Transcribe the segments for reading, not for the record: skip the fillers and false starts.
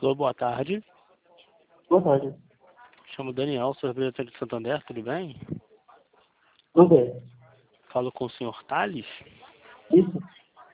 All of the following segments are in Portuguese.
Alô, boa tarde. Boa tarde. Chamo Daniel, sou representante de Santander, tudo bem? Tudo bem. Falo com o senhor Thales? Isso?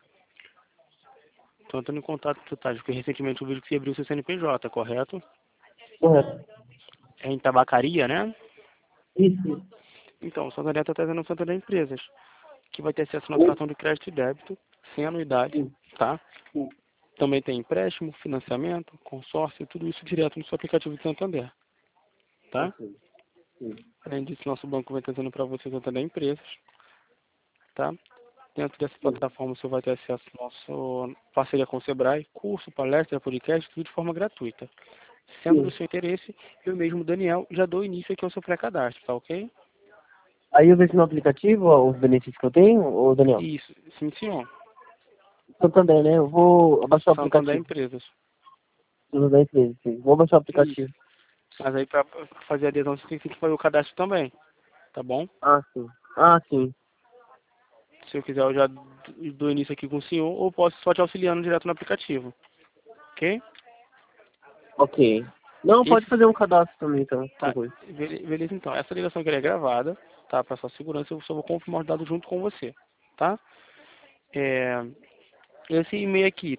Estou entrando em contato com o Thales, porque recentemente eu vi que você abriu seu CNPJ, correto? Correto. É em tabacaria, né? Isso. Então, o Santander está trazendo o Santander Empresas, que vai ter acesso ao nosso cartão de crédito e débito, sem anuidade, Sim. tá? Sim. Também tem empréstimo, financiamento, consórcio, tudo isso direto no seu aplicativo de Santander, tá? Ok. Sim. Além disso, nosso banco vai trazendo para você o Santander Empresas, tá? Dentro dessa Sim. plataforma você vai ter acesso à nossa parceria com o Sebrae, curso, palestra, podcast, tudo de forma gratuita. Sendo do Sim. seu interesse, eu mesmo, Daniel, já dou início aqui ao seu pré-cadastro, tá ok? Aí eu vejo no aplicativo ó, os benefícios que eu tenho, ô Daniel. Isso, sim senhor. Santander, né? Eu vou abaixar o Santander aplicativo. Empresas. Santander Empresa, sim. Vou abaixar o Isso. aplicativo. Mas aí para fazer a adesão você tem que fazer o cadastro também, tá bom? Ah, sim. Ah, sim. Se eu quiser eu já dou início aqui com o senhor ou posso só te auxiliando direto no aplicativo, ok? Ok. Não, pode Esse, fazer um cadastro também, então. tá, Tranquilo. beleza então. Essa ligação aqui é gravada, tá? Para sua segurança eu só vou confirmar os dados junto com você, tá? Esse e-mail aqui,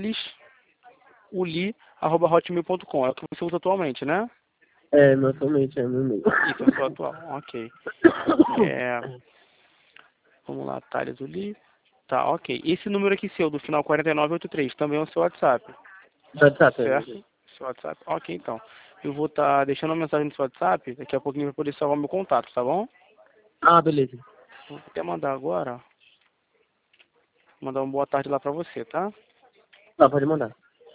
thalesuli@hotmail.com, é o que você usa atualmente, né? É, naturalmente, é meu e-mail. Isso, é o seu atual, ok. É, vamos lá, Thales Uli. Tá, ok. Esse número aqui seu, do final 4983, também é o seu WhatsApp, WhatsApp, certo? Seu WhatsApp. Ok, então. Eu vou estar deixando uma mensagem no seu WhatsApp, daqui a pouquinho para poder salvar meu contato, tá bom? Ah, beleza. Vou até mandar agora, mandar uma boa tarde lá para você, tá? Tá, pode mandar.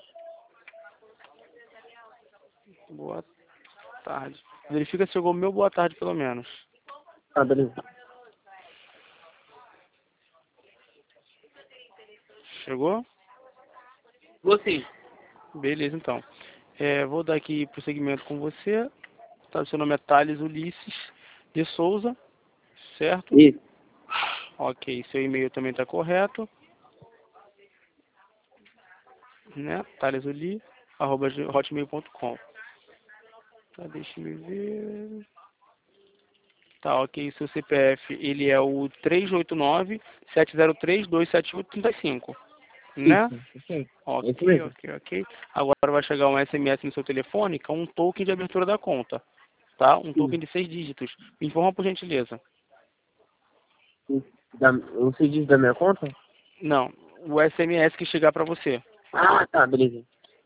Boa tarde. Verifica se chegou o meu boa tarde, pelo menos. Ah, beleza. Chegou? Você? Beleza, então. Vou dar aqui prosseguimento com você. Tá, seu nome é Thales Ulisses de Souza, certo? Isso. Ok, seu e-mail também está correto, né? thalesuli@hotmail.com. Tá, deixa eu ver. Tá, ok, seu CPF, ele é o 389-703-278-35, né? Isso. Isso. Isso Ok, mesmo. ok, ok. Agora vai chegar um SMS no seu telefone com um token de abertura da conta, tá? Um token Sim. de 6 dígitos. Me informa por gentileza. O serviço da minha conta? Não, o SMS que chegar para você. Ah, tá, beleza.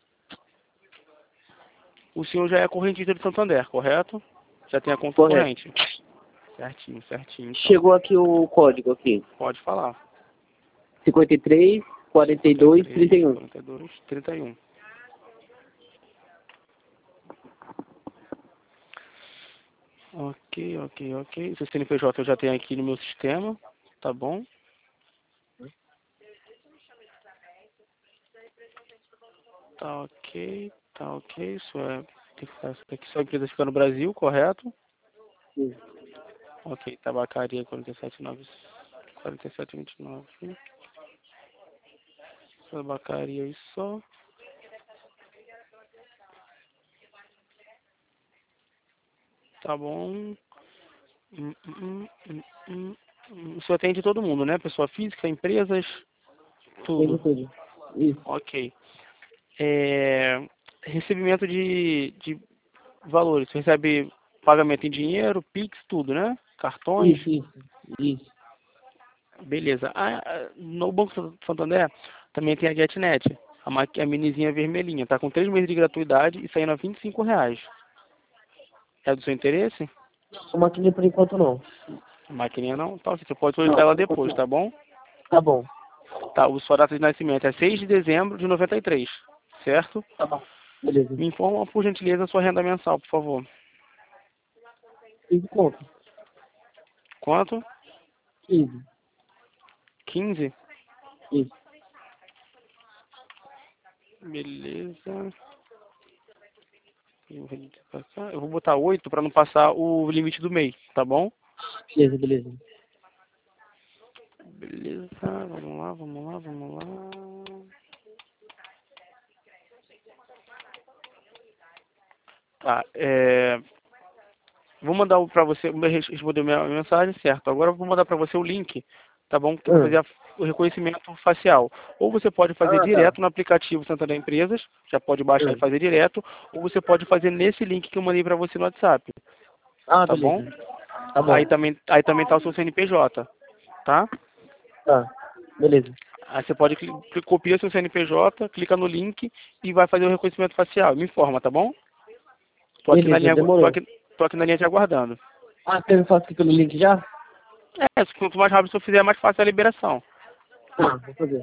O senhor já é correntista de Santander, correto? Já tem a conta Correto. corrente. Certinho, certinho, então. Chegou aqui o código aqui. Pode falar. 53, 42, 53, 31. 42, 31. Ok, ok, ok. Seu CNPJ eu já tenho aqui no meu sistema, tá bom? Tá ok, tá ok. Sua empresa fica no Brasil, correto? Sim. Ok, tabacaria 47,9, 47,29. Tabacaria e só. Tá bom. O senhor atende todo mundo, né? Pessoa física, empresas, Tem tudo. tudo. Isso. Ok. Recebimento de valores. Você recebe pagamento em dinheiro, Pix, tudo, né? Cartões. Isso, isso. Isso. Beleza. No Banco Santander também tem a GetNet. A minizinha vermelhinha. Tá com 3 meses de gratuidade e saindo a R$ 25. É do seu interesse? A máquina por enquanto não. A maquininha não? Tá, você pode solicitar Não, ela por enquanto depois, não. tá bom? Tá bom. Tá, sua data de nascimento é 6 de dezembro de 93, certo? Tá bom. Beleza. Me informa, por gentileza, a sua renda mensal, por favor. 15 conto. Quanto? 15. 15? Isso. Beleza. Eu vou botar 8 para não passar o limite do mês, tá bom? Beleza, beleza. Beleza, vamos lá, vamos lá, vamos lá. Tá. Vou mandar para você, responder minha mensagem, certo? Agora eu vou mandar para você o link, tá bom? Que vai fazer o reconhecimento facial. Ou você pode fazer Ah, tá. direto no aplicativo Santander Empresas, já pode baixar e fazer direto, ou você pode fazer nesse link que eu mandei para você no WhatsApp, Ah, tá bom? beleza. Tá bom. Aí também tá o seu CNPJ, tá? Tá. Beleza. Aí você pode copiar seu CNPJ, clica no link e vai fazer o reconhecimento facial. Me informa, tá bom? Tô aqui na Beleza, linha, demorou. tô aqui na linha te aguardando. Ah, você me faz aqui pelo link já? Quanto mais rápido eu fizer, mais fácil a liberação. Tá, vou fazer.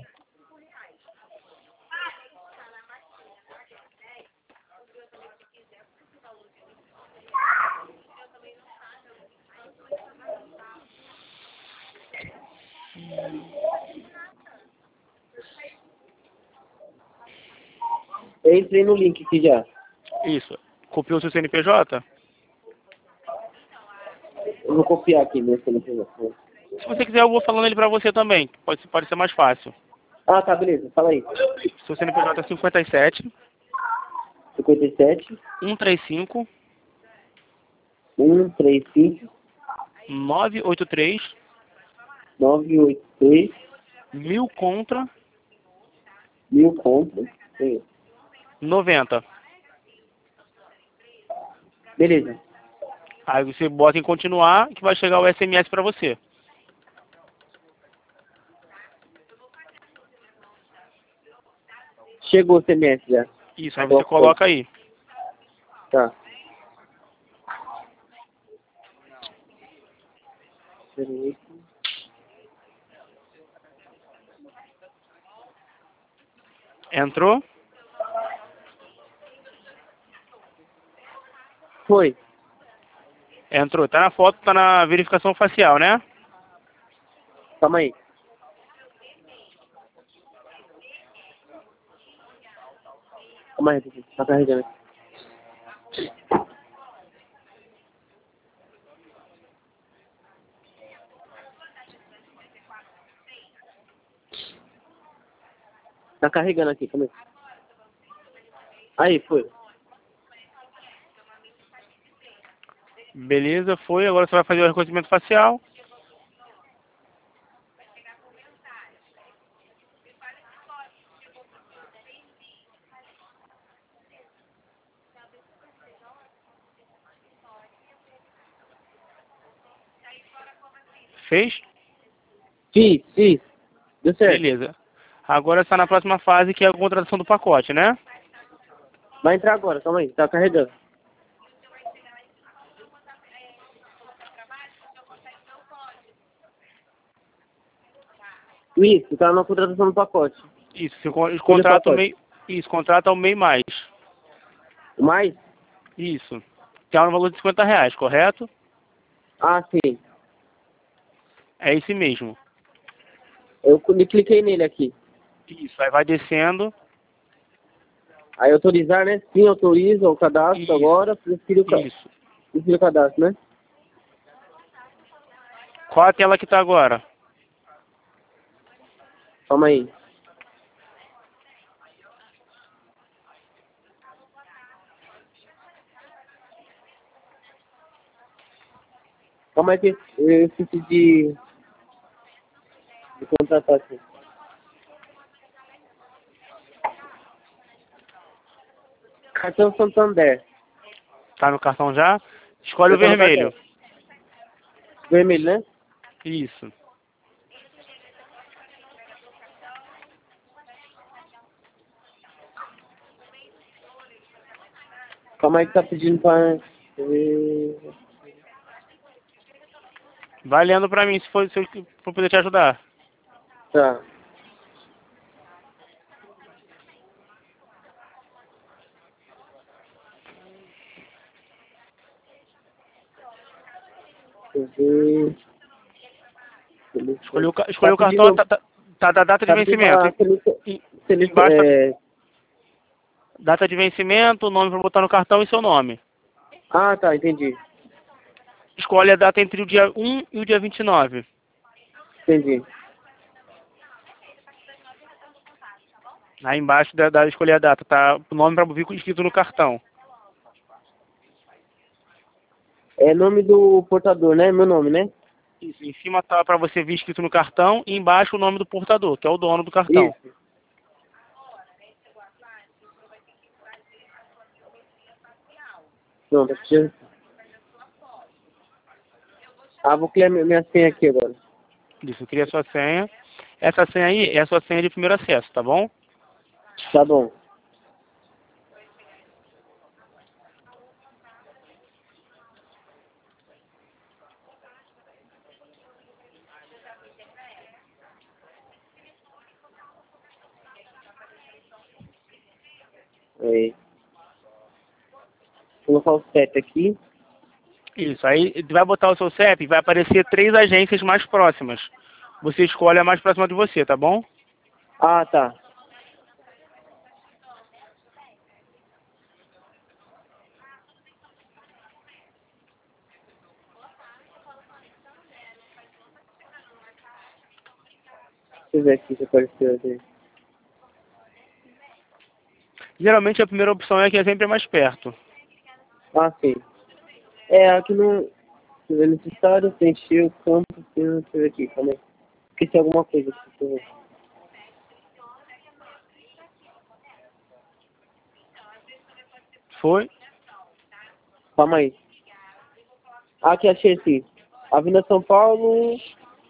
Eu entrei no link aqui já. Isso. Copiou seu CNPJ? Eu vou copiar aqui meu CNPJ. Se você quiser, eu vou falando ele pra você também. Pode ser mais fácil. Ah, tá, beleza. Fala aí. Seu CNPJ é 57 57 135 135 983 983 1000 contra 1000 contra. Sim. 90. Beleza. Aí você bota em continuar que vai chegar o SMS pra você. Chegou o CMS já. Isso, aí você coloca aí. Tá. Peraí. Entrou? Foi. Entrou. Tá na foto, tá na verificação facial, né? Calma aí. Calma aí, tá carregando. Tá carregando aqui, calma aí. Aí, foi. Beleza, foi. Agora você vai fazer o reconhecimento facial. Fez? Fiz. Deu certo. Beleza. Agora está na próxima fase, que é a contratação do pacote, né? Vai entrar agora, calma aí. Tá carregando. Isso, tá na contratação do pacote. Isso, você Escolha o contrata o pacote. MEI. Isso, contrata o MEI mais. O mais? Isso. Que é no valor de R$ 50, correto? Ah, sim. É esse mesmo. Eu cliquei nele aqui. Isso, aí vai descendo. Aí autorizar, né? Sim, autoriza o cadastro Isso, agora. Prefiro isso. o cadastro, né? Qual a tela que está agora? Calma aí. Calma aí que eu esqueci de contratar aqui. Cartão Santander. Tá no cartão já? Escolhe o Já tá no vermelho. cartão. Vermelho, né? Isso. Calma aí que tá pedindo pra... Vai lendo pra mim se eu for poder te ajudar. Tá. Deixa eu ver. Escolheu o cartão, pedindo, tá da data de tá pedindo pra vencimento. Embaixo tá é... data de vencimento, o nome para botar no cartão e seu nome. Ah, tá, entendi. Escolhe a data entre o dia 1 e o dia 29. Entendi. Aí embaixo da escolher a data, tá o nome para vir escrito no cartão. É nome do portador, né? Meu nome, né? Isso, em cima tá para você vir escrito no cartão e embaixo o nome do portador, que é o dono do cartão. Isso. Pronto, aqui. Ah, vou criar minha senha aqui agora. Isso, eu queria a sua senha. Essa senha aí é a sua senha de primeiro acesso, tá bom? Tá bom. Aí. Vou colocar o CEP aqui. Isso, aí vai botar o seu CEP e vai aparecer 3 agências mais próximas. Você escolhe a mais próxima de você, tá bom? Ah, tá. Deixa eu ver aqui se apareceu aqui. Geralmente a primeira opção é que é sempre mais perto. Ah, sim. É, aqui no... Deixa eu ver, necessário preencher o campo. Deixa eu ver aqui, calma aí. Esqueci alguma coisa aqui. Deixa eu ver. Foi? Calma aí. Ah, aqui achei aqui. Avenida São Paulo,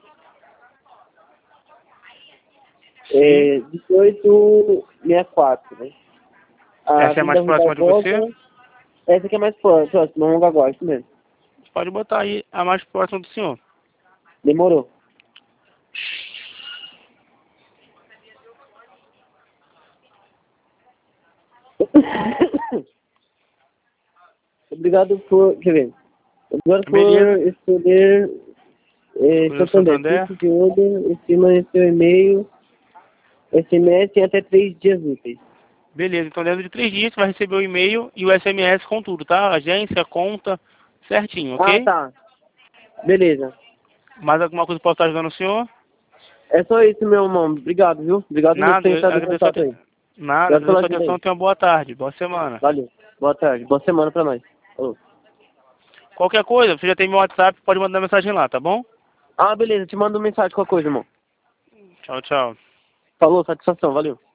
Sim. 1864, né? A Essa é mais Avenida Rui próxima de você? Barbosa. Essa aqui é mais próxima, não agora, isso mesmo. Você pode botar aí a mais próxima do senhor. Demorou. Obrigado por... Deixa eu ver. Obrigado Beleza. por escolher Escolheu o Santander. Santander. Clique de olho em cima do seu e-mail. SMS tem até 3 dias úteis. Beleza, então dentro de 3 dias você vai receber o e-mail e o SMS com tudo, tá? Agência, conta, certinho, Ah, ok? tá. Beleza. Mais alguma coisa que posso estar ajudando o senhor? É só isso, meu irmão. Obrigado, viu? Obrigado por Nada, ter eu entrado em agradeço a, contato aí. nada, Obrigado pela agradeço a ajuda atenção, aí. tenha uma boa tarde, boa semana. Valeu. Boa tarde. Boa semana pra nós. Falou. Qualquer coisa, você já tem meu WhatsApp, pode mandar mensagem lá, tá bom? Ah, beleza. Te mando mensagem com a coisa, irmão. Tchau, tchau. Falou, satisfação. Valeu.